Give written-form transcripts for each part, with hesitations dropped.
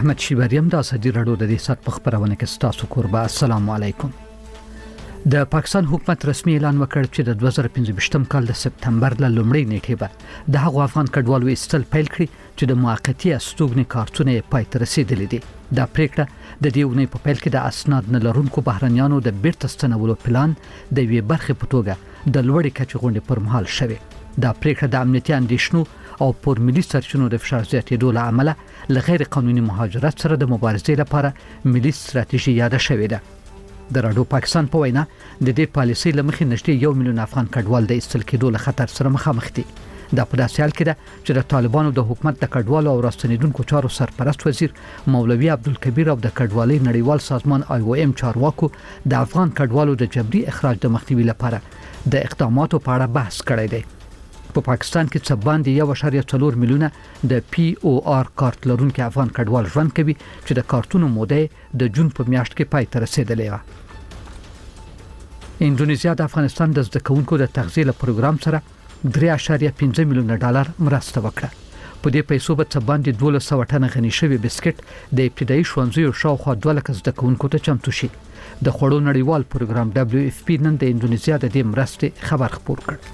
احمد شیبریم د اسدی رادیو د دې سات په خبرونه کې ستاسو قربا. السلام علیکم. د پاکستان حکومت رسمي اعلان وکړ چې د 2025م کال د سپتمبر ل لومړۍ نیټې به د هغو افغان کډوالو ایستل پیل کړي چې د موقتی استوګنې کارتونه پای ته رسیدلې دي. دا پریکړه د دې ونې په پیل کې د اسناد نه لرونکو بهرنیانو د بیرته ستنولو پلان د وی برخې په توګه د لوړې کچې غونډې پر مهال شوه. دا پریکړه د امنیتي اندیشنو او پر ملي سرچینو د فشار زیاتېدو له امله له غیر قانوني مهاجرت سره د مبارزې لپاره ملي ستراتیژي یاد شوې ده. د رادیو پاکستان په وینا د دې پالیسۍ لمخې نږدې 1 میلیون افغان کډوال د ایستل کېدو له خطر سره مخامخ دي. دا په داسې حال کې ده چې د طالبانو د حکومت د کډوالو او راستنیدونکو چارو سرپرست وزیر مولوي عبدالکبیر او د کډوالۍ نړیوال سازمان IOM چارواکو د افغان کډوالو د جبري اخراج د مخنیوي لپاره د اقداماتو په اړه بحث کړی دی. په پاکستان کې څه باندې 1.4 میلیونه د POR کارت لرونکو افغان کډوال ژوند کوي چې د کارتونو موده د جون په میاشت کې پای ته رسیدلې و. انډونیزیا د افغانستان د زده کوونکو د تغذیه له پروګرام سره 3.5 میلیونه ډالر مرسته وکړه. په دې پیسو به څه باندې 1200 ټنه غني شوی بسکټ د ابتدایي ښوونځیو شاوخوا 2 لک زده کوونکو ته چمتو شي. د خوړو نړیوال پروګرام WFP نن د انډونیزیا د دې مرستې خبر خپور کړ.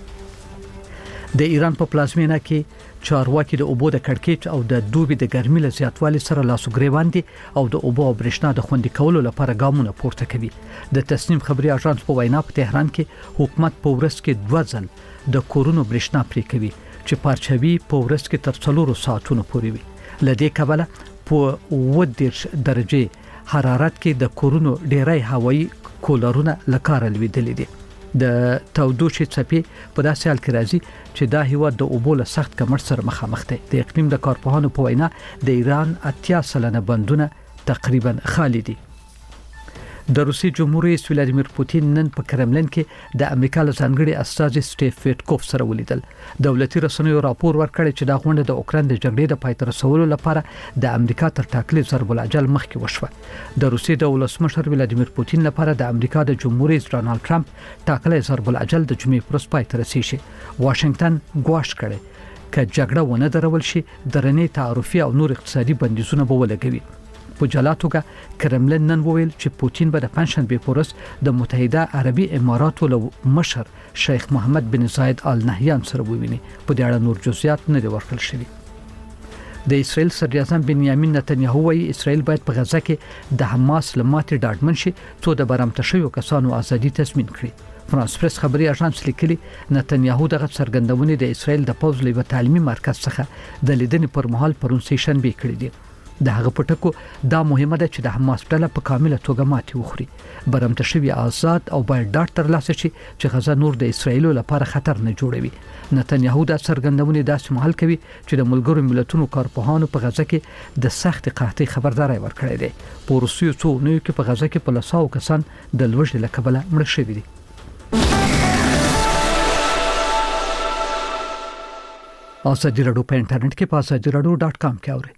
د ایران په پلازمینه کې چارواکي د اوبو د کړکېچ او د دوبي د ګرمۍ له زیاتوالي سره لاسو ګریوان دي او د اوبو او برېښنا د خوندي کولو لپاره ګامونه پورته کوي. د تصنیم خبري اژانس په وینا په تهران کې حکومت په ورځ کې 2 ځل د کورونو برېښنا پرې کوي چې پارچوي په ورځ کې تر 4 ساعتونو پورې وي. لدې کبله په 10 درجه حرارت کې د کورونو ډیری هوایی کولرونه لکار لویدلې دي. د تودوخې څپې په داسې حال کې راځي چې دا هیواد د اوبو له سخت کمښت سره مخامخ دی. د اقلیم د کارپوهانو په وینا د ایران 80% بندونه تقریبا خالی دي. د روسي جمهور رئیس ولادیمیر پوتین نن په کرملین کې د امریکا له ځانګړي استازي سټیف ویټکوف سره ولیدل. دولتي رسنیو راپور ورکړی چې دا غونډه د اوکران د جګړې د پای ته رسولو لپاره د امریکا تر ټاکلي ضرب العجل مخکې وشوه. د روسي د ولسمشر ولادیمیر پوتین لپاره د امریکا د جمهور رئیس ډونالد ټرمپ ټاکلي ضرب العجل د جمعې پر ورځ پای ته رسیږي. واشنگټن ګواښ کړی چې جګړه ونه درول شي درنې تعرفي او نور اقتصادي بندیزونه به ولګوي. په جلا توګه کرملین نن وویل چې پوتین به د پنځشنبه په ورځ د متحده عربي اماراتو له مشر شیخ محمد بن زاید آل نهیان سره وویني. په دې اړه نور جزئیات نه دي ورکړل شوي. د اسرائیل صدر اعظم بنیامین نتنیاهو وايي اسرائیل باید په غزه کې د حماس لماتې ډاډمن شي څو د برمته شویو کسانو ازادي تضمین کړي. فرانس پریس خبري اژانس لیکلي نتنیاهو دغه څرګندونې د اسرائیل د پوځ لوی تعلیمي مرکز څخه د لیدنې پر مهال پرون سیشنبه کړې دي. د هغه پټکو دا مهمه ده چې د حماس ډله په کامله توګه ماتې وخوري. برمته شوی آزاد او باید ډاډ ترلاسه شي چې غزه نور د اسرائیل لپاره خطر نه جوړوي. نتنیاهو دا څرګندونې داسې مهال کوي چې د ملګرو ملتونو کارپوهانو په غزه کې د سخت قحطۍ خبرداري ورکړې ده. په روسیې څو نو کې په غزه کې په لساو کسان د لوږې له کبله مړه شوي دي. اسدی رادیو په انټرنیټ کې په asadiradyo.com کې اورئ.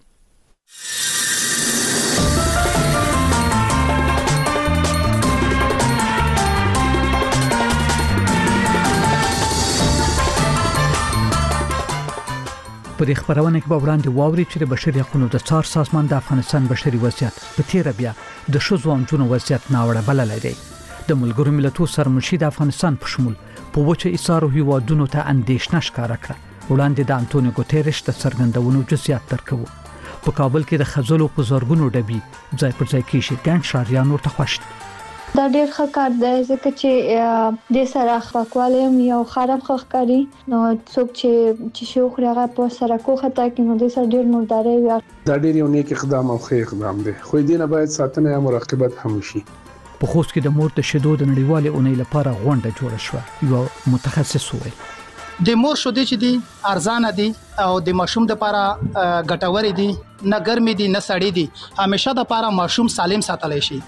په دې خبرونه کې به وړاندې واوري چې د بشري حقوقو د څار سازمان د افغانستان بشري وضعیت په تیر بیا د شوزو امجونو وضعیت ناوړه بللی دی. د ملګرو ملتونو سرمنشي د افغانستان په شمول په وچه ایثارو هیوادونو ته اندېښنه ښکاره کړه. وړاندې د انټونیو ګوتریش د څرګندونو جزئیات درکوو. په کابل کې د خزلو په زورګونو ډبي ځای پر ځای کېږي. ګڼ ښاریان ورته خوښ دي. دا ډېر ښه کار دی ځکه چې د سره خپلواکي یو خراب خخکاری نو څوک چې شو خو هغه په سره کوخه تا کې نو د سره ډېر مرداري وي. دا ډېر یو نیک اقدام او ښه اقدام دی خو دې نه باید ساتنه یا مراقبت هم شي. په خوست کې د مور د شیدو د نړیوالې اونۍ لپاره غونډه جوړه شوه. یو متخصص وویل د مور شیدې چې دي ارزانه دي او د ماشوم لپاره ګټور دي، نه ګرمي دي نه سړې دي، همیشه د لپاره ماشوم سالم ساتلی شي.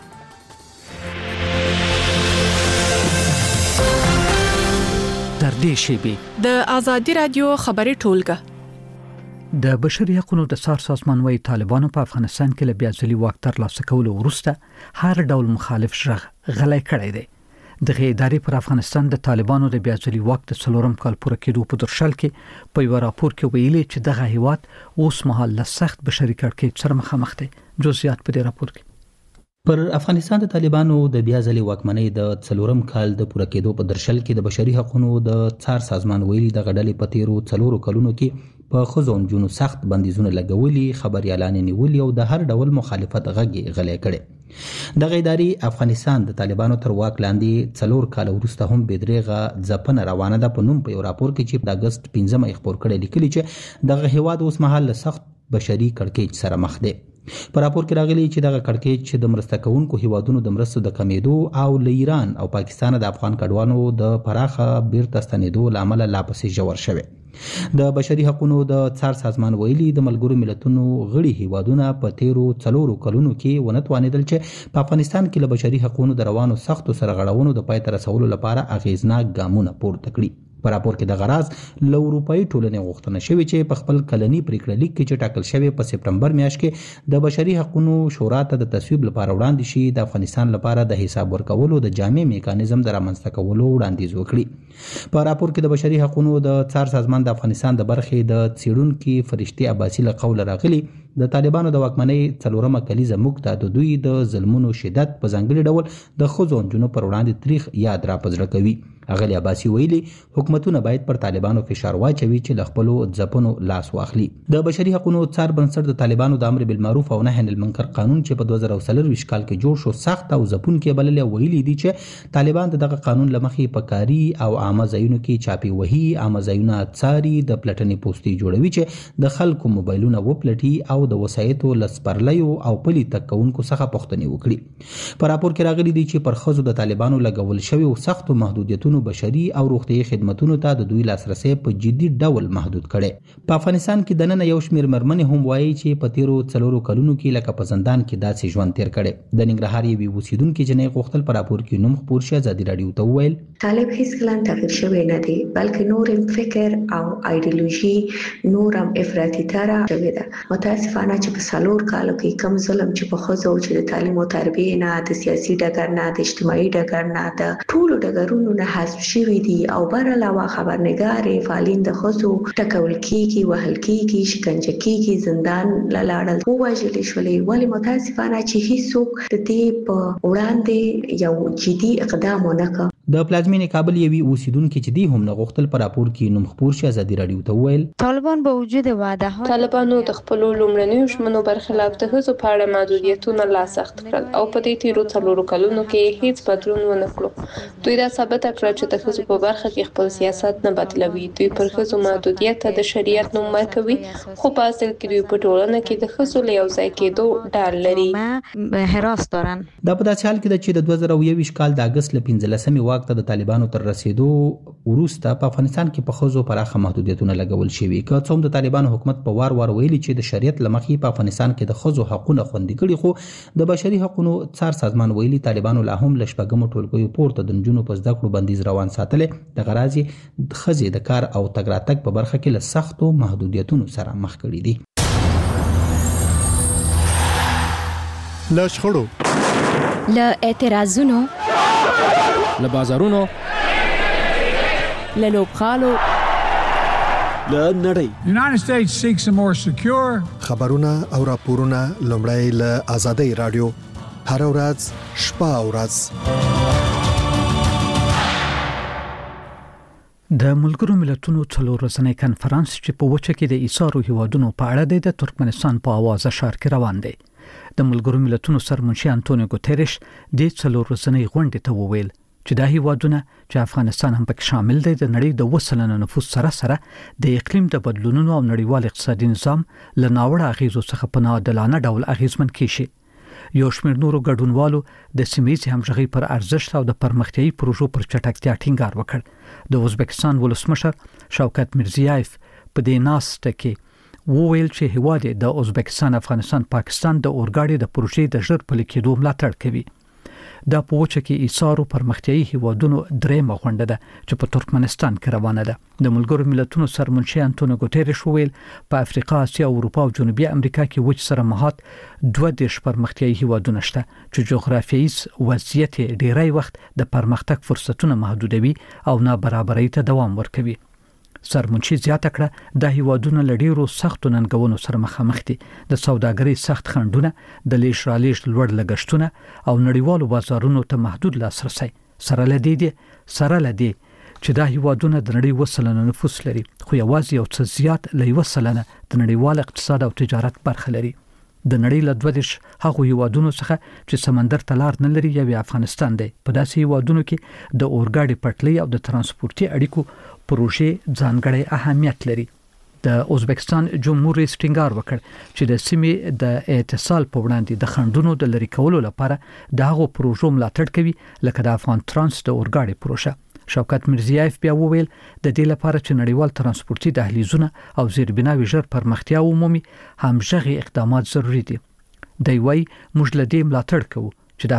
تر دې شیبې د ازادي رادیو خبري ټولګه د بشري حقوقو د څار سازمان وايي طالبانو په افغانستان کې له بیا ځلي واک ترلاسه کولو وروسته هر ډول مخالف شغ غلای کړی دی. دغه ادارې پر افغانستان د طالبانو د بیاځلي واک د څلورم کال پوره کېدو په درشل کې په یو راپور کې ویلي چې دغه هیواد اوس مهال له سخت بشري کړکېچ سره مخامخ دی. جزئیات په دې راپور کې. پر افغانستان د طالبانو د بیاځلي واکمنۍ د څلورم کال د پوره کېدو په درشل کې د بشري حقوقو د څار سازمان ویلي د غډلې په تیرو 4 کلونو کې په ښځو او نجونو سخت بندیزونه لګولي، خبريالانې نیولي او د هر ډول مخالفت غږ غلې کړي. دغه ادارې افغانستان د طالبانو تر واک لاندې 4 کال وروسته هم بېدریغه ځپنه روانه ده په نوم په یو راپور کې چې د اگست 15 خپور کړی لیکلي چې دغه هیواد اوس مهال له سخت بشري کړکېچ سره مخ دی. په راپور کې راغلي چې دغه کړکېچ د مرسته کوونکو هیوادونو د مرستو د کمیدو او له ایران او پاکستان د افغان کډوالو د پراخه بیرته ستنېدو لامل لا پسې ژور شوی. د بشري حقوقو د څار سازمان ویلي د ملګرو ملتونو غړي هیوادونه په تیرو 4 کلونو کې ونه توانیدل چې په افغانستان کې له بشري حقوقو د روانو سختو سرغړونو د پای ته رسولو لپاره اغیزناک ګامونه پورته کړي. په راپور کې د غراض له اروپאי ټولنې غوښتنه شوې چې په خپل کلني پریکړه لیک کې چې ټاکل شوی په سپټمبر میاشت کې د بشري حقوقو شورا ته د تصویب لپاره وړاندې شي د افغانستان لپاره د حساب ورکولو د جامع میکانیزم د رامنځته کولو وړاندیز وکړي. په راپور کې د بشري حقوقو د څار سازمان د افغانستان د برخې د څېړونکو فرشتي عباسي له قول راغلي د طالبانو د واکمنۍ 4مه کلیزه موږ ته د دوی د ظلمونو شدت په ځانګړي ډول د ښځو او نجونو پر وړاندې تاریخ یاد را پزړه کوي. اغلی عباسي ویلي حکومتونه باید پر طالبانو فشار واچوي چې له خپلو ځپونو لاس واخلي. د بشري حقوقو څار بنسټ د طالبانو د امر بالمعروف او نهي عن المنکر قانون چې په 2023 کال کې جوړ شو سخت او ځپونکي بللې ویلي دي چې طالبان دغه قانون لمخې په کاري او عامه ځایونو کې چاپی وهي، عامه ځایونه څاري، د پلټنې پوسټي جوړوي چې د خلکو موبایلونه وپلټي او د وسایتو لسپرلیو او پلي تکونکو څخه پوښتنې وکړي. په راپور کې راغلي دي چې پر ښځو د طالبانو لګول شوی او سختو محدودیتونو بشري او روغتیايي خدماتونو ته د دوی لاسرسي په جدي ډول محدود کړي. په افغانستان کې د نن یو شمېر مرمنې هم وایي چې په تیرو 4 کلونو کې لکه په زندان کې داسې ژوند تیر کړي. د ننګرهار یوې اوسیدونکو جنې غوښتل په راپور کې نوم خپور شي. ازادي رادیو ته وویل طالب هیڅ کله تغیر شوی نه دی بلکې نور فکر او ایدئولوژي نور هم افراطي تر شوی ده. متاسفانه چې په 4 کالو کې کم ظلم چې په خزو چې د تعلیم او تربیه نه د سیاسي ډګر نه د اجتماعي ډګر نه د ټولو ډګرونو نه حذف شوی دي او بر علاوه خبرنګار فعالین د خزو ټکول کیږي، وهل کیږي، شکنجه کیږي، زندان لاړل او وژل شولې. ولی متاسفانه چې هیڅوک د دې په وړاندې یو جدي اقدام ونه کړ. د پلازمینې کابل یوې اوسیدونکو چې دی هم نه غوښتل په راپور کې نوم خپور شي. ازادي رادیو ته وویل طالبان با وجود وعده ها طالبانو د خپل لومړنیو ژمنو برخلاف د ښځو په اړه محدودیتونه لا سخت کړل او په دې تیرو 4 کلونو کې هیڅ بدلون ونه کړ. دوی دا ثابت کړ چې د ښځو په برخه کې خپل سیاست نه بدلوي. دوی پر ښځو محدودیت ته د شریعت نوم ورکوي خو په اصل کې دوی په ټولنه کې د ښځو له یو ځای کېدو ډار لري. حراس دارن. دا په داسې حال کې ده چې د 2021 کال د اگست ل 15 واک ته د طالبانو تر رسیدو وروسته په افغانستان کې په ښځو پراخه محدودیتونه لګول شوي. که څوم د طالبانو حکومت په وار ویلي چې د شریعت لمخې په افغانستان کې د ښځو حقوقونه خوندي کړي، خو د بشري حقوقو څار سازمان ویلي طالبانو لا هم له شپږمو ټولګیو پورته د نجونو په زده کړو بندیز روان ساتلې. د غراضي د ښځې د کار او تګ راتګ په برخه کې له سختو محدودیتونو سره مخ کړي دي. له شخړو، له اعتراضونو، له بازارونو، له لوبغالو، له نړۍ. United States seeks a more secure خبرونه او راپورونه لومړی له آزادۍ رادیو هر ورځ شپه او ورځ. د ملګرو ملتونو 4 ورځنی کنفرانس چې په وچه کې د ایثارو هیوادونو په اړه د ترکمنستان په اواز اشار کې روان دی. د ملګرو ملتونو سرمنشي انټونیو ګوتریش د 4 ورځنی غونډې ته وویل چې د هیوادونو چې افغانستان هم پکې شامل دی د نړۍ د 2% نفوس سره د اقلیم د بدلونونو او نړیوال اقتصادي نظام له ناوړه اغیزو څخه په ناعادلانه ډول اغیزمن کیشي. یو شمېر نورو ګډونوالو د سیمه‌ییزې همغږۍ پر ارزښت او د پرمختیايي پروژو پر چټکتیا ټینګار وکړ. د ازبکستان ولسمشر شوکت میرزیایف په دې ناسته کې وویل چې هیواد د ازبکستان، افغانستان، پاکستان د اورګاډي د پروژې د ژر پلي کېدو ملاتړ کوي. دا په وچه کې ایثارو پرمختیایي هیوادونو درېمه غونډه ده چې په ترکمنستان کې روانه ده. د ملګرو ملتونو سرمنشي انټونیو ګوتيريش وویل په افریقا، اسیا، اروپا او جنوبي امریکا کې وچ سره مهات 22 پرمختیایي هیوادونه شته چې جغرافیایي وضعیت ډیری وخت د پرمختګ فرصتونه محدودوي او نابرابرۍ ته دوام ورکوي. سرمنشي زیاته کړه د هیوادونو لډیرو سختو ننګونو سره مخامخ دي. د سوداګرۍ سخت خنډونه، د لیش رالیش لوړ لګښتونه او نړیوالو بازارونو ته محدود لاسرسي سره لدی چې دا هیوادونه د نړۍ 1% نفوس لري، خو یوازې یو څه زیات له 1% د نړیوال اقتصاد او تجارت برخه لري. د نړۍ له 22 هغو هیوادونو څخه چې سمندر ته لار نه لري یو افغانستان دی. په داسې هیوادونو کې د اورګاډي پټلۍ او د ترانسپورتي اړیکو پروژې ځانګړی اهمیت لري. د ازبکستان جمهور رئیس ټینګار وکړ چې د سیمې د اتصال په وړاندې د خنډونو د لرې کولو لپاره د هغو پروژو ملاتړ کوي لکه د افغان ترانس د اورګاډي پروژه. شوکت میرزیایف بیا وویل د دې لپاره چې نړیوال ترانسپورتي دهلیزونه او زیربناوي ژر پرمختیا ومومي همغږي اقدامات ضروری دي. دوی وايي موږ له دې ملاتړ کوو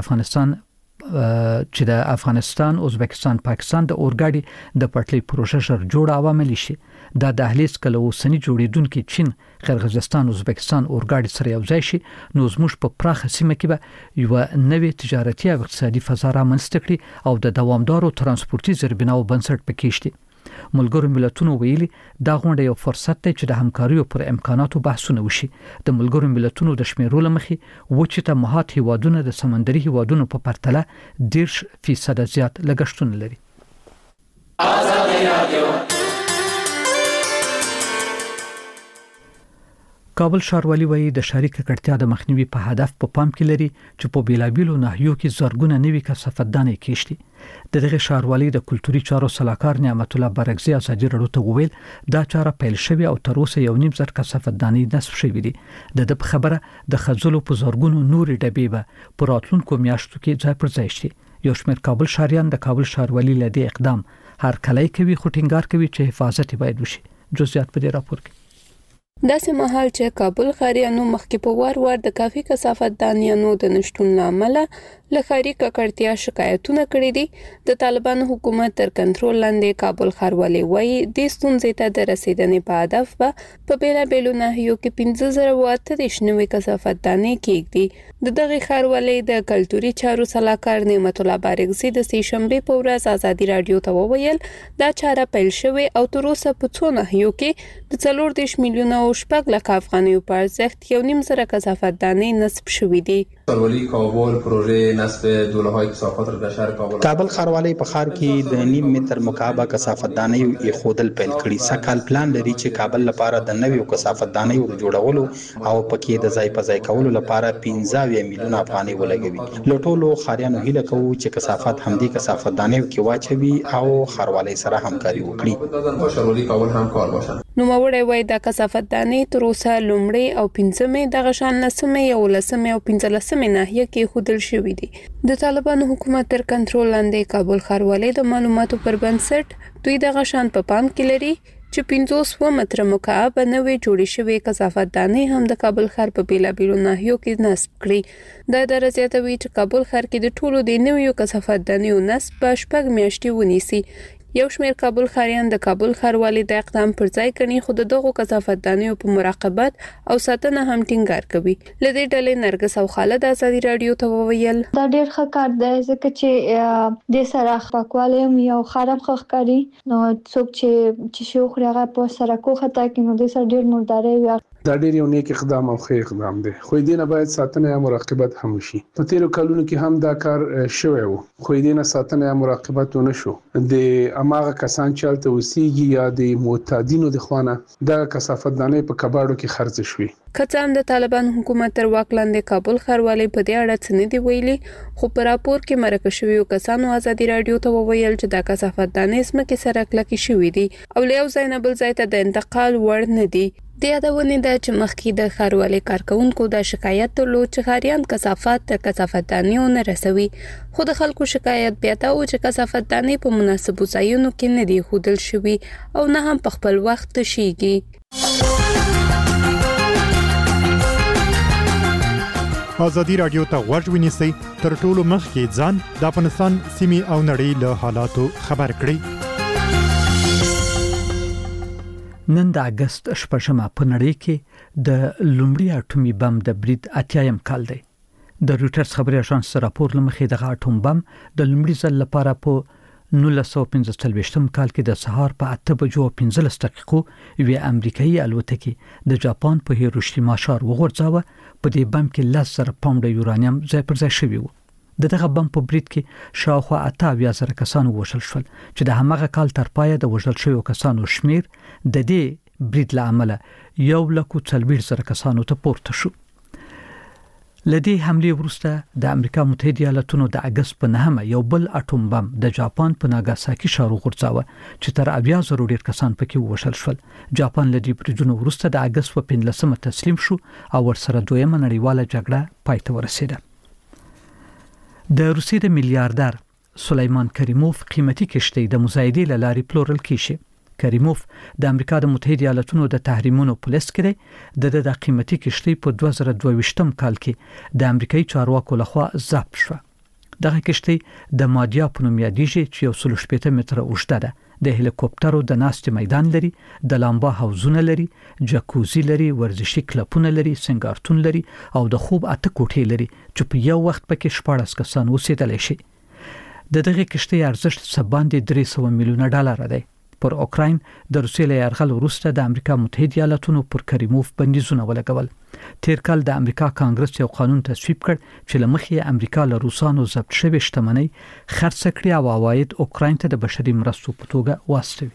چې د افغانستان، ازبکستان، پاکستان د اورګاډي د پټلۍ پروژه ژر جوړ او عملي شي. دا دهلیز کله اوسنی جوړیدونکو چین، قرغیزستان، ازبکستان اورګاډي سره یو ځای شي نو زموږ په پراخه سیمه کې به یو نوې تجارتي او اقتصادي فضا رامنځته کړي او د دوامدارو ترانسپورتي زیربناو بنسټ پکې شي. ملګرو ملتونو ویلي دا غونډه یو فرصت دی چې د همکاریو پر امکاناتو بحثونه وشي. د ملګرو ملتونو د شمیرو لمخې وچې ته مهات هیوادونه د سمندري هیوادونو په پرتله 10% زیات لګښتونه لري. کابل ښاروالي وایي د ښاري ککړتیا د مخنیوي په هدف په پام کې لري چې په بیلابیلو ناحیو کې زرګونه نوي کثافتدانې کېشتي. دغه ښاروالي د کلتوري چارو سلاکار نعمت الله برګزی ازادي رادیو ته وویل دا چاره پیل شوې او تر اوسه 1.5 کثافتدانې نصب شوې دي. د خبره د خځلو په زرګونو نوري ډبې به په راتلونکو میاشتو کې ځای پر ځای شي. یو شمېر کابل ښاریان د کابل ښاروالي له دې اقدام هر کله کوي خو ټینګار کوي چې حفاظت باید وشي. جزئیات په دې راپور کې داسې مهال چې کابل ښاریانو مخکې په وار د کافي کثافتدانیانو د نشټون لامل له ښاري ککړتیا شکایتونه کړي دي، د طالبانو حکومت تر کنټرول لاندې کابل ښاروالي وایي د ستونزې ته د رسیدنې په هدف په بیلابیلو ناحیو کې 15,038 نوي کثافتدانۍ کېږدي. د دغه ښاروالۍ د کلتوري چارو سلاکار نعمت الله بارګزی د سې شنبې په ورځ ازادي رادیو ته وویل دا چاره پیل شوې او تر اوسه په څو ناحیو کې د 14 میلیونه او 6 لک افغانیو په ارزښت 1.5 کثافتدانۍ نصب شوې دي. ښاروالي کابل پروژه نصب دوله‌های کثافات را در شهر کابل ښاروالي په ښار کې د 0.5 متر مکعب کثافتدانۍ ایښودل پیل کړي. سکهال پلان لري چې کابل لپاره د نویو کثافتدانۍ د جوړولو او پکې د ځای په ځای کولو لپاره 15 میلیونه افغانۍ ولګوي. له ټولو ښاریانو هیله کوو چې کثافات همدې کثافتدانۍ کې واچوي او ښاروالۍ سره همکاري وکړي. ښاروالي کابل همکار باشه. نوموړی وایي د کثافتدانۍ تر اوسه لومړی او 5مې دغه شان 9مې او 10مې او 15مې ناحیه کې خودل شوې دي. د طالبانو حکومت تر کنټرول لاندې کابل ښاروالۍ د معلوماتو پر بنسټ دوی دغه شان په پام کې لري چې 500 متر مکعب نوې جوړې شوې کثافتدانۍ هم د کابل ښار په بیلابیلو ناحیو کې نصب کړي. دا د زیاتوي چې کابل ښار کې د ټولو د نویو کثافتدانیو نصب په 6 میاشتې ونیسي. یو شمېر کابل ښاریان د کابل ښاروالۍ د اقدام پر ځای کړي خو دغه کثافتدانیو په مراقبت او ساتنه هم ټینګار کوي. لدې ډلې نرګس او خالد ازادي رادیو ته وویل دا ډېر ښه کار دی ځکه چې د سره پاکوالی یو خراب ښکاري نو څوک چې شو خورغه په سره کوخه تا کې نو د سره ډېر مرداري وي. دا ډېر یو نیک اقدام او ښه اقدام دی خو دې نه باید ساتنه او مراقبت هم وشي. په تیرو کلونو کې هم دا کار شوی وو خو دې نه ساتنه او مراقبت ونه شو. د اماغه کسان چې الته وسیږي یا د معتادینو د خوانه دا کثافتدانۍ په کباړو کې خرڅ شوي. کڅان د طالبان حکومت تر واک لاندې کابل ښاروالۍ په دې اړه څه نه دی ویلي خو په راپور کې مرکه شوی کسانو ازادي رادیو ته وویل چې دا کثافتدانۍ سمکه سره کلکې شوې دي او له یو ځای نه بل ځای ته د انتقال وړ نه دي. د یادونه ده چې مخکې د ښاروالۍ کارکونکو د شکایت درلود چې ښاریان کثافات تر کثافتدانیو نه رسوي خو د خلکو شکایت بیا دا و چې کثافتدانۍ په مناسبو ځایونو کې نه دي ښودل شوي او نه هم په خپل وخت تشیږي. ازادي رادیو ته غوږ ونیسئ تر ټولو مخکې ځان د افغانستان سیمې او نړۍ له حالاتو خبر کړئ. نن د اگست 8 په نړۍ کې د لومړي اټومي بم د برید 80م کال دی. د رويټرز خبري اژانس راپور لمخې د اټوم بم د لومړي ځل لپاره په 1945 کال کې د سهار په 8:15 یوه امریکایي الوتکه د جاپان په هیروشیما ښار وغورځاوه. په دې بم کې 10,000 پاونډ یورانیم ځای پر ځای شوی و. دغه بم په برید کې شاوخوا 28,000 کسان وژل شول چې د همغه کال تر پایه د وژل شویو کسانو شمیر د دې برید له امله 1,40,000 کسانو ته پورته شو. لدې حمله وروسته د امریکا متحده ایالاتونو د اگست په 9 یو بل اټوم بم د جاپان په ناګاساکي ښار وغورځاوه چې تر 80,000 ډیر کسان پکې وژل شول. جاپان لدې بریدونو وروسته د اگست په 15 تسلیم شو او ورسره دویمه نړیواله جګړه پای ته ورسېده. د روسیې د میلیاردر سلیمان کریموف قیمتي کشتۍ د مزایدې لارې پلورل کیږي. کریموف د امریکا د متحده ایالاتونو د تحریمونو پولیس کړي د قیمتي کشتۍ په 2022 کال کې د امریکایي چارواکو لخوا ضبط شو. دغه کشتۍ د مادیا په نوم یادېږي چې 180 متره اوږده ده. د هلیکوپټرو د ناستې میدان لري، د لامبا حوضونه لري، جاکوزي لري، ورزشي کلبونه لري، سنگارتون لري او د خوب 8 کوټې لري چې په یو وخت پکې 14 کسان اوسېدلی شي. دغه کشتۍ ارزښت څه باندې 300 میلیونه ډالر دی. پر اوکراین د روسیې له یرغل وروسته د امریکا متحده ایالاتونو پر کریموف بندیزونه ولګول. تیر کال د امریکا کانګرس یو قانون تصویب کړ چې لمخې امریکا له روسانو ضبط شوی شتمنۍ خرڅ کړي او عواید اوکراین ته د بشري مرستو په توګه واستوي.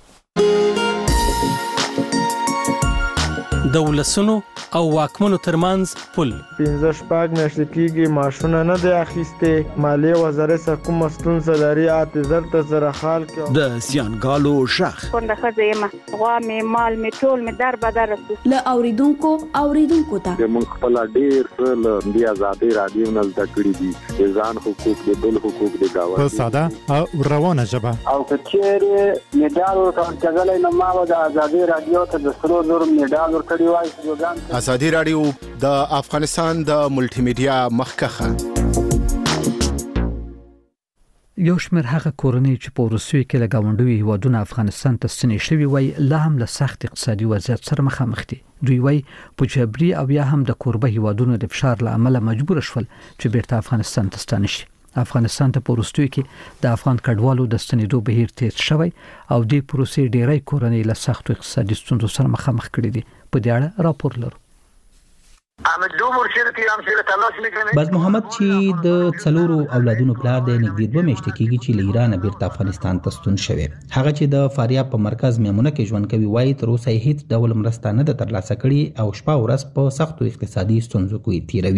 د ولسونو او واکمنو ترمنځ پل 15 میاشتې کېږي ماشونه نه دی اخیسته. مالیه وزارت کوم ستونزه لري اعتذار ته سره خال کې د زیانګالو شخ څنګه خزیمه غوا می مال می ټول می در بدر له اوریدونکو ته موږ خپل ډیر له دی آزادي رادیو نه زده کړی دي ځان حقوق د بل حقوق د گاوه په ساده او روانه ژبه او کچېره میډال ورکړل نه ما د آزادي رادیو ته د سرو نور میډال ورکړی وای. ازادي رادیو د افغانستان د ملټي میډیا مخکخه یو شمېر هغه کورنۍ چې په روسیې کې له گاونډوي هیوادونو افغانستان ته ستنې شوي وای لا هم له سخت اقتصادي وضعیت سره مخامخ دي. دوی وای په جبري او یا هم د کوربه هیوادونو د فشار له امله مجبور شول چې بیرته افغانستان ته ستانه شي. افغانستان ته په روسیې کې د افغان کډوالو د ستنېدو بهیر تیز شوی او د پروسې ډیری کورنۍ له سخت اقتصادي ستونزو سره مخامخ کړي دي. په دې اړه راپور لرو. باز محمد چې د څلورو اولادونو پلار دی نږدې 2 میاشتې کېږي چې له ایران بیرته افغانستان ته ستون شوی. هغه چې د فاریاب په مرکز میمونه کې ژوند کوي وایي تر اوسه هیڅ ډول مرسته نه ده ترلاسه کړې او شپه ورځ په سختو اقتصادي ستونزو کې تیروي.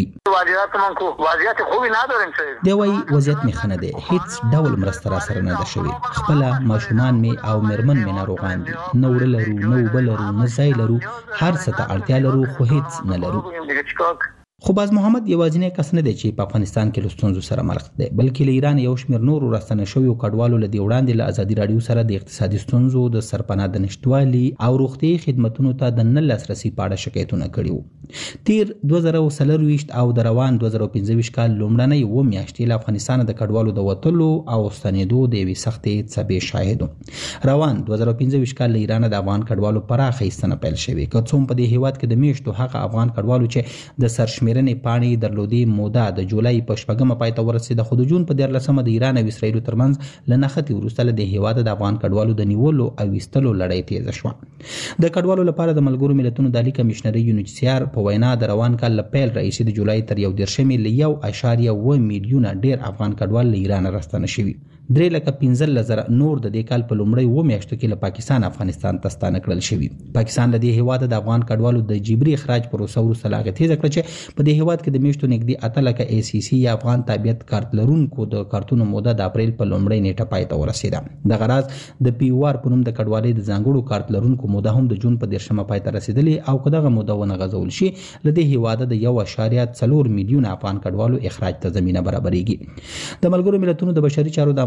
دی وایي وضعیت مې ښه نه دی، هیڅ ډول مرسته را سره نه ده شوې. خپل ماشومان مې او میرمن مې ناروغان دي، نه وړه لرو، نه اوبه لرو، نه ځای لرو، هر څه ته اړتیا لرو خو هیڅ نه لرو. خو باز محمد یوازینی کس نه دی چې په افغانستان کې له ستونزو سره مخ دی، بلکې له ایران یو شمېر نورو راستنه شویو کډوالو له دې وړاندې له ازادي رادیو سره د اقتصادي ستونزو، د سرپناه د نشټوالي او روغتیايي خدماتو ته د نه لاسرسي په اړه شکایتونه کړي وو. تیر 2024 او د روان 2025 کال لومړنۍ 2 میاشتې له افغانستان د کډوالو د وټلو او ستنېدو د یوې سختې څپې شاهدو. روان 2025 کال له ایران د افغان کډوالو پراخه ایستنه پیل شوې، که څوم په دې هیواد کې د میاشتو هغه افغان کډوالو چې د سرشمیرنې پاڼې درلودې موده د جولای په 8 پای ته ورسېده، خو د جون په 14 د ایران او اسرایل ترمنځ له نښتې وروسته له دې هیواد د افغان کډوالو د نیولو او ایستلو لړۍ تیزه شوه. د کډوالو لپاره د ملګرو ملتونو د عالی کمشنري یونیسیار په وینا د روان کال له پیل راهیسې د جولای تر 1.1 له 1.1 میلیونه ډیر افغان کډوال له ایران راستنه شوي. 3,15,000 نور د دې کال په لومړۍ 2 میاشتو کې له پاکستان افغانستان ته ستانه کړل شوي. پاکستان له دې هیواد د افغان کډوالو د جبري اخراج پروسه وروسته لا غتیزه کړه چې په دې هیواد کې د میاشتو نږدې 8 ای سی سی یا افغان تابعیت کارت لرونکو د کارتونو موده د اپریل په لومړۍ نیټه پای ته ورسېده. د غراض د پی او آر په نوم د کډوالۍ د ځانګړو کارت لرونکو موده هم د جون په 10 پای ته رسیدلې او کداغه موده ونه غځول شي له دې هیواد د 1.4 میلیونه افغان کډوالو اخراج ته زمينه برابرېږي. د ملګرو ملتونو د بشري چارو د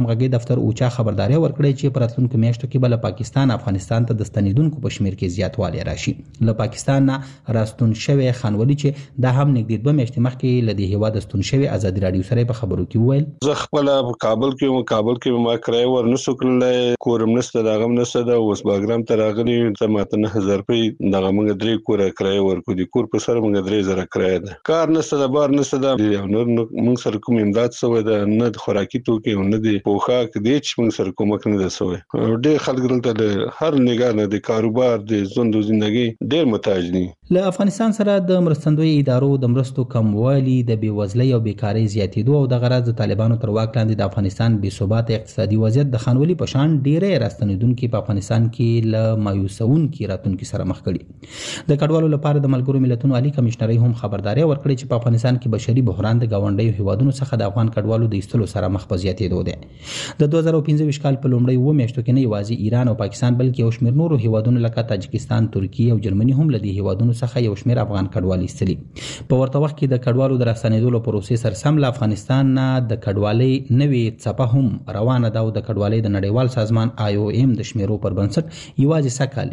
همغږي دفتر اوچا خبرداري ورکړې چې پراتلونکو میاشتو کې بل پاکستان افغانستان ته د ستنیدونکو په شمیر کې زیاتوالی راشي. له پاکستان نه راستون شوی خانولي چې دا هم نږدې 2 میاشتې مخکې له دې هیواد ستون شوی ازادي رادیو سره په خبرو کې وویل زه خپل کابل کې ما کرای ورنسو کړل کورم نسته دا غم نسته دا اوس باګرام ته راغلی ته ماته 9000 روپۍ دغه موږ درې کور کرای ورکو دي کور په سر موږ 3000 کرای ده کار نسته دا بار نسته دا نور موږ سره کوم امداد سوی ده نه خوراکي توکي نه دي پوخاک دي چې موږ سره کومک نه ده سوی ډېر خلک دلته هر نگاه نه د کاروبار د ژوند او ژوندۍ ډېر محتاج دي. له افغانستان سره د مرستندوی ادارو د مرستو کموالی د بیوزلۍ او بیکاری زیاتېدو او د غرض د طالبانو تر واک لاندې د افغانستان بې ثبات اقتصادي وضعیت د خانولي په شان ډېرې راستنیدونکي په افغانستان کې له مایوسونکي راتلونکي سره مخ کړي. د کډوالو لپاره د ملګرو ملتونو عالی کمشنري هم خبرداري ورکړې چې په افغانستان کې بشري بحران د گاونډیو هیوادونو څخه د افغان کډوالو د ایستلو سره مخ په زیاتېدو دی. د 2015 کال په لومړۍ 2 میاشتو کې نه یوازې ایران او پاکستان بلکې یو شمېر نورو هیوادونو لکه تاجکستان، ترکیه او جرمني هم له دې هیوادونو څخه یو شمېر افغان کډوال ایستلي. په ورته وخت کې د کډوالو د راستنېدو له پروسې سره سم له افغانستان نه د کډوالۍ نوې څپه هم روانه ده او د کډوالۍ د نړیوال سازمان IOM د شمیرو پر بنسټ یوازې سکهال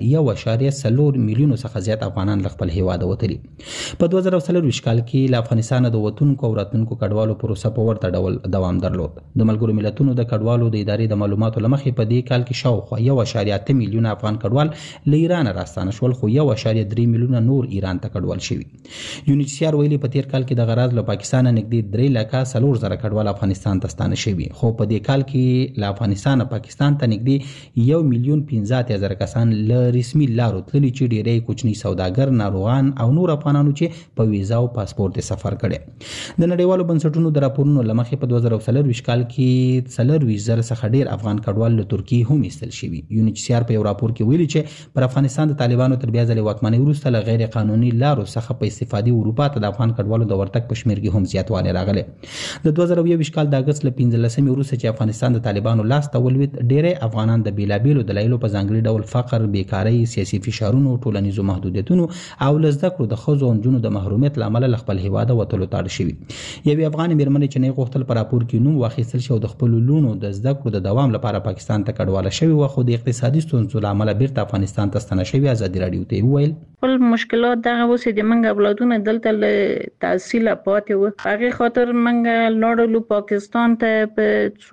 1.4 میلیونو څخه زیات افغانان له خپل هیواده وتلي. په 2024 کال کې له افغانستان د وتونکو او راتلونکو کډوالو پروسه په ورته ډول دوام درلود. د ملګرو ملتونو د کډوالو د ادارې د معلوماتو لمخې په دې کال کې شاوخوا 1.8 میلیونه افغان کډوال له ایران راستانه شول خو 1.3 میلیونه نور ایران ته کډوال شوي. UNHCR ویلي په تیر کال کې د غرض له پاکستان نږدې 3,04,000 کډوال افغانستان ته ستانه شوي خو په دې کال کې له افغانستان پاکستان ته نږدې 1,15,000 کسان له رسمي لارو تللي چې ډېری کوچني سوداګر، ناروغان او نور افغانانو چې په ویزا او پاسپورت سفر کړي. د نړیوالو بنسټونو د راپورونو لمخې په 2024 کال کې 4,000 څخه ډېر افغان کډوال له ترکیې هم ایستل شوي. UNHCR په یو راپور کې ویلي چې پر افغانستان د طالبانو تر بیا ځلې واکمنۍ وروسته له غیر قانوني لارو څخه په استفادې اروپا ته د افغان کډوالو د ورتګ په شمېر کې هم زیاتوالی راغلی. د 2021 کال د اګست له 15 وروسته چې افغانستان د طالبانو لاس ته ولوېد ډېری افغانان د بېلابېلو دلایلو په ځانګړي ډول فقر، بیکارۍ، سیاسي فشارونو، ټولنیزو محدودیتونو او له زده کړو د ښځو او نجونو د محرومیت له امله له خپل هیواده وتلو ته اړ شوي. یوې افغانې مېرمنې چې نه غوښتل په راپور کې نوم واخیستل شي او د خپلو لوڼو د زده کړو د دوام لپاره پاکستان ته کډواله شوې وه خو د اقتصادي ستونزو له امله بیرته افغانستان ته ستنه شوې ازادي راډیو ته وویل خپل مشکلات دغه اوس د منګ اولادونه دلته له تحصیل پاتې وو هغه خاطر منګ لاړو پاکستان ته په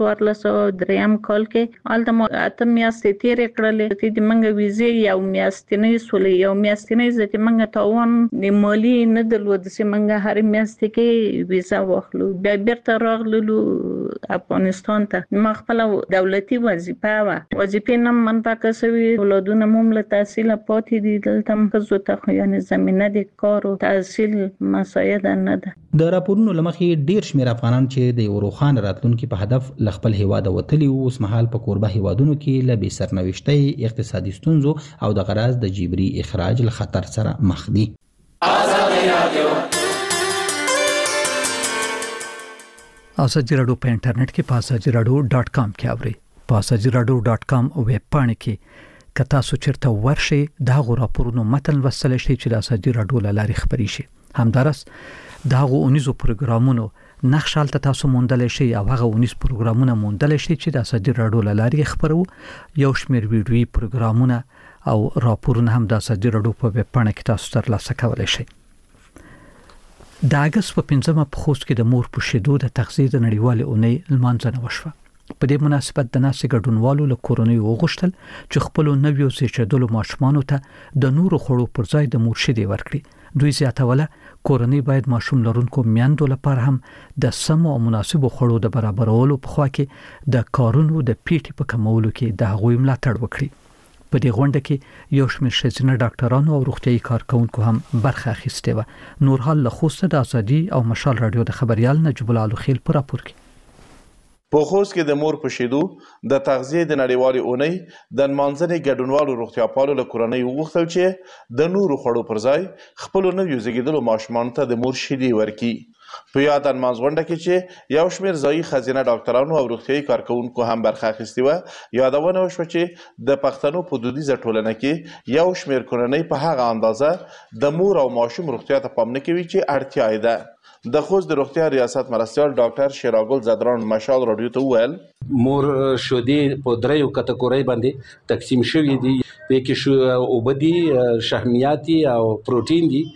1403 کال کې هلته ما 8 میاشتې تیرې کړلې چې د منګ ویزې یو میاشتنۍ سولې یو میاشتنۍ ځکه منګ تاوان د مالی نه درلود چې منګ هر میاشتې کې ویزا واخلو بیا بیرته راغلو افغانستان ته ما خپل دولتي وظیفه وظیفې نه من پاکه سوي اولادونه هم له تحصیل پاتې دي دلته ته یعنی زمینه د کار او تحصیل مساعد نه ده. د راپورونو لمخې ډیر شمېر افغانان چې د یو روښانه راتلونکي په هدف له خپل هیواده وتلي وو اوس مهال په کوربه هیوادونو کې له بې سرنوشتۍ، اقتصادي ستونزو او د غرض د جبري اخراج له خطر سره مخ دي. ازادي راډیو په انټرنیټ کې په azadieradio.com کې اورئ. په azadieradio.com ویب پاڼه کې کتا سو چرته ورشي دا غو راپورونو متن وسله شي چې د ازادي راډیو لاري خبري شي. همدارس دا غو 19 پروګرامونو نقشالته تاسو موندل شي او هغه 19 پروګرامونه موندل شي چې د ازادي راډیو لاري خبرو یو شمېر ویډیوي پروګرامونه او راپورونه هم د ازادي راډیو په ویب پاڼه کې تاسو ترلاسه کولای شئ. د اګست په 15 په خوست کې د مور په شیدو د تغذیه د نړیوال اونۍ لمانځنه وشوه. په دې مناسبت د ناسې ګډونوالو له کورنۍ وغوښتل چې خپل نویو زیږیدلو ماشومانو ته د نورو خوړو پر ځای د مور شیدې ورکړي. دوی زیاتوله کورنۍ باید ماشوم لرونکو میندو لپاره هم د سمو او مناسبو خوړو د برابرولو په خوا کې د کارونو د پیټي په کمولو کې د هغوی ملاتړ وکړي. په دې غونډه کې یو شمېر ښځینه ډاکټرانو او روغتیايي کارکونکو هم برخه اخیستې وه. نور حال له خوسته د ازادي او مشال راډیو د خبريال نجیب الله خیل پر راپور کې په خوست کې د مور په شیدو د تغذیه د نړیوالې اونۍ د نمانځنې ګډونوالو روغتیاپالو له کورنۍ وغوښتل چې د نورو خوړو پر ځای خپلو نویو زیږیدلو ماشومانو ته د مور شیدې ورکړي. په یاد نمانځ غونډه کې چې یو شمېر ځایي ښځینه ډاکټرانو او روغتیايي کارکوونکو هم برخه اخیستې وه یادونه وشوه چې د پښتنو په دودیزه ټولنه کې یو شمېر کورنۍ په هغه اندازه د مور او ماشوم روغتیا ته پام نه کوي چې اړتیا یې ده. د خوست د روغتیا ریاست مرستیال ډاکټر شیراګل زدران مشال رادیو ته وویل مور شودې په دریو کټګورۍ باندې تقسیم شوې دي پکې شو اوبدي شحمیاتي او پروتین دي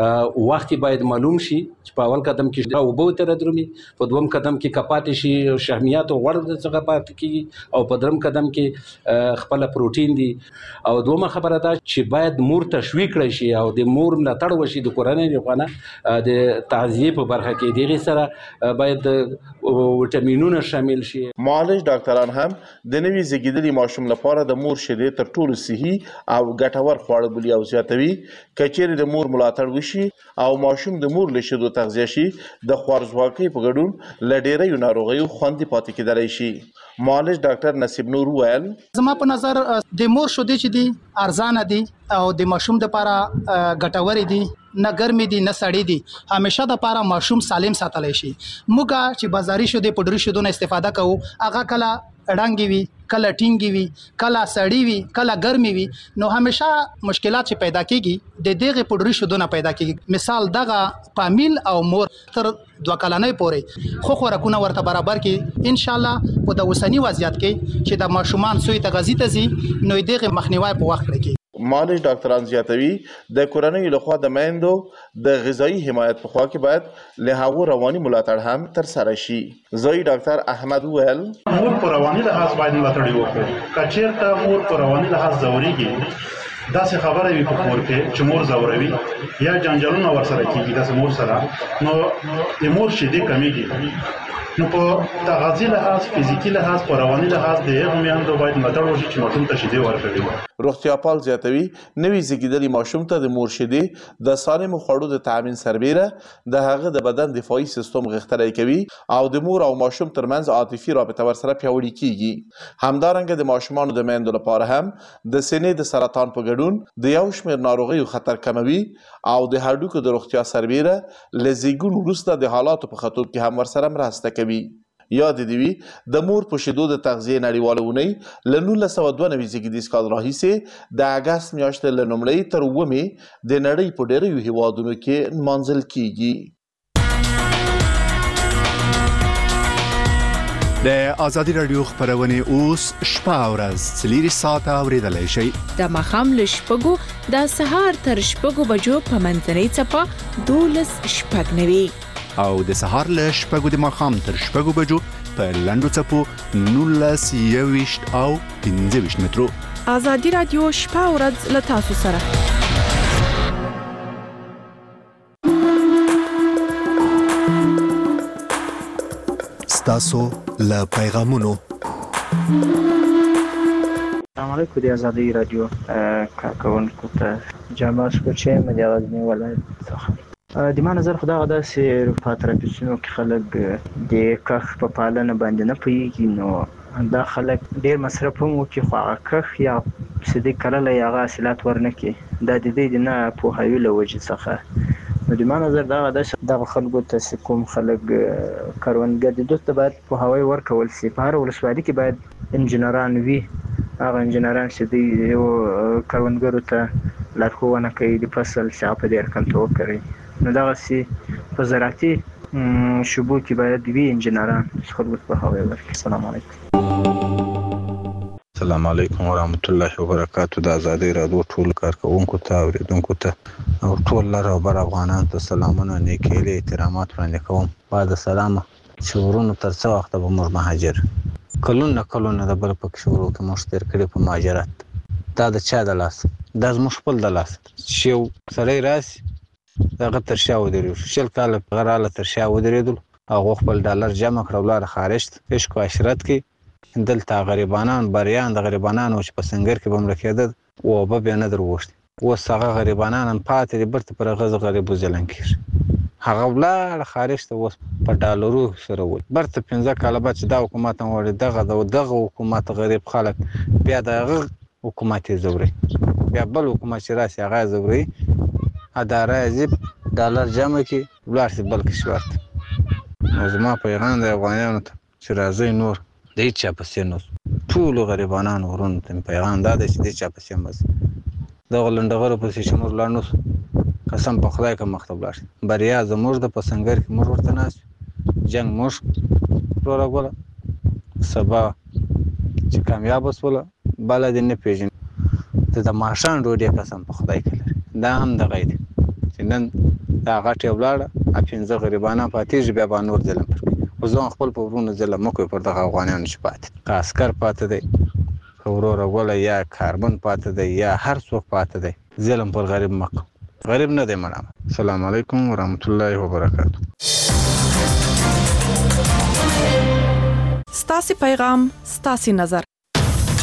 وخت باید معلوم شي چې په اول قدم کې اوبو تر درومي په دوم قدم کې کپات شي شحمیات او غوړ څخه پات کیږي او په درم قدم کې خپل پروتین دي او دومره خبره ده چې باید مور تشویق کړي شي او د مور ملاتړ وشي د کورنۍ لپاره د تغذیه په برخه کې دغه سره باید وټامینونه شامل شي. معالج ډاکټران هم د نوي زیږیدلي ماشوم لپاره د مور شیدې تر ټولو صحي او ګټور خواړه بولي او زیاتوي کچېرې د مور ملاتړ وشي او ماشوم د مور له شیدو تغذیه شي د خوارځواکۍ په ګډون له ډېرو ناروغیو خوندي پاتې کېدلی شي. معالج ډاکټر نصیب نور وویل زما په نظر د مور شیدې چې دي ارزانه دي او د ماشوم لپاره ګټورې دي نه ګرمي دي نه سړې دي همیشه د لپاره ماشوم سالم ساتلی شي. موږ چې بازاري شیدې پوډري شیدو نه استفاده کوو هغه کله ډنګي وي کله ټینګي وي کله سړی وي کله ګرمي وي نو همیشه مشکلات چې پیدا کیږي د دغه پوډري شیدو نه پیدا کیږي. مثال دغه پامیل او مور تر 2 کلنۍ پورې خو خوراکونه ورته برابر کې ان شاء الله په د اوسنی وضعیت کې چې د ماشومان سوی تغذیه تزي نو دغه مخنیوي په وخت کې. معالج ډاکټران زیاتوي د کورنۍ لخوا د میندو د غذایی حمایت په خوا کې باید له هغو رواني ملاتړ هم تر سره شي. ځایی ډاکټر احمد وویل مور په رواني لحاظ باید ملاتړ وکړو که چېرته مور په رواني لحاظ ځورېږي داسې خبره وي په کور کې چې مور ځوروي یا جنجالونه ورسره کېږي داسې مور سره نو د مور شیدې کمیږي نو په تغذیه لحاظ فزیکي لحاظ په رواني لحاظ د هغو میندو باید ملاتړ وشي چې ماشوم ته شیدې ورکوي. روغتیاپال زیاتوي نوي زیږیدلي ماشوم ته د مور شیدې د سالمو خوړو د تامین سربیره د هغه د بدن دفاعي سیستم غښتلی کوي او د مور او ماشوم ترمنځ عاطفي رابطه ورسره پیاوړې کیږي. همدارنګه د ماشومانو د میندو لپاره هم د سینې د سرطان په ګډون د یو شمېر ناروغیو خطر کموي او د هډوکو د روغتیا سربیره له زیږون وروسته د حالاتو په ښه توب کې هم ورسره مرسته کوي. یاد دې وي د مور په شیدو د تغذیې نړیواله اونۍ له 1992 زیږدیز کال راهیسې د اګست میاشتې له لومړۍ تر 9 د نړۍ په ډېرو هیوادونو کې نمانځل کیږي. د ازادي رادیو خبرونه اوس شپه او ورځ 4 ساعته اوریدلای شئ. د مخام له شپږو د سهار تر شپږو بجو په منځنۍ څپه 12:09 او د سهار له شپږو د ماښام تر شپږو بجو په لنډو څپو 19:20 او 15 مترو. ازادي رادیو شپه او ورځ له تاسو سره. ستاسو له پیغامونو. السلام علیکم د ازادي رادیو کارکونکو ته جامع سکوچې مې غزنی ولایت څخه د ما نظر خدا غدا سیر په ترافیکونو کې خلک د کخ په پالنه باندې نه پوهیږي نو دا خلک ډیر مصرف هم وکړي خو هغه کخ یا سدي کړل یا غاسلات ورنکي دا د دې نه په هیو له وجه څخه نو د ما نظر دا غدا د خلکو ته کوم خلک کاروانګر د دوت باید په هوای ورکول سي په هر ولسوالۍ کې باید انجنیران وي هغه انجنیران چې دی یو کاروانګرو ته لارښوونه کوي د فصل شاپ د کنټرول کوي نو دا سي په زراعتي شوبو کې باید وي انجنیران خلکو په هوای ورکړي. السلام علیکم. السلام علیکم ورحمت الله وبرکاتہ. د ازادي رادیو ټول کارکونکو ته اوریدونکو ته او ټول لاره بر افغانانو ته سلامونه نیکي احترامات وړاندې کوم. بعد سلام چې ورونو تر څو وخت به موږ مهاجر کلونه د بل پک شروع کې مشتر کړي په مهاجرت دا د چا د لاس د زموږ خپل د لاس شیو سړی راسي دغه تر شا ودرېږي شل کاله غراله تر شا ودرېدل هغه خپل ډالر جمع کړو لار خارج عشق او عشرت کې دلته غریبانان بریان د غریبانانو چې په سنگر کې بمړه کېدل او به نه دروښت اوس هغه غریبانان پاتې دي برته پر غز غریبو ځلن کېږي هغه ولر خارج ته اوس په ډالرو سره ول برته 15 کاله بعد چې دا حکومت وړي دغه حکومت غریب خلک بیا دغه حکومت زوري بیا بل حکومت چې راسي هغه زوري اداره زیب ډالر جمع کی ولارسي بلکې شورت نو زما پیغام د افغانانو ته چې راځي نور د هیڅ چا پسې نو ټول غریبانو ورونو ته پیغام دا دی چې د چا پسې مز دغه لنډغرو پسې چې موږ لاړ نو قسم په خدای که مخته ولاړ شي بریا زموږ د په سنګر کې موږ ورته ناست جنګ موږ وروره ګوره سبا چې کامیاب وسوله بله دې نه پېژني ته د ماښام ډوډۍ قسم په خدای کې لري دا هم دغه دی چې نن دا غټې ولاړه 15 غریبانه پاتېږي بیا به نور ظلم پر کوي خو زه خپل په ورونو ظلم مه کوئ پر دغه افغانانو چې پاتې که عسکر پاتې دی که وروره ګوله یا کاربن پاتې دی یا هر څوک پاتې دی ظلم پر غریب مه کوه غریب نه دی مړه السلام علیکم ورحمت الله وبرکاتو ستاسو پیغام ستاسو نظر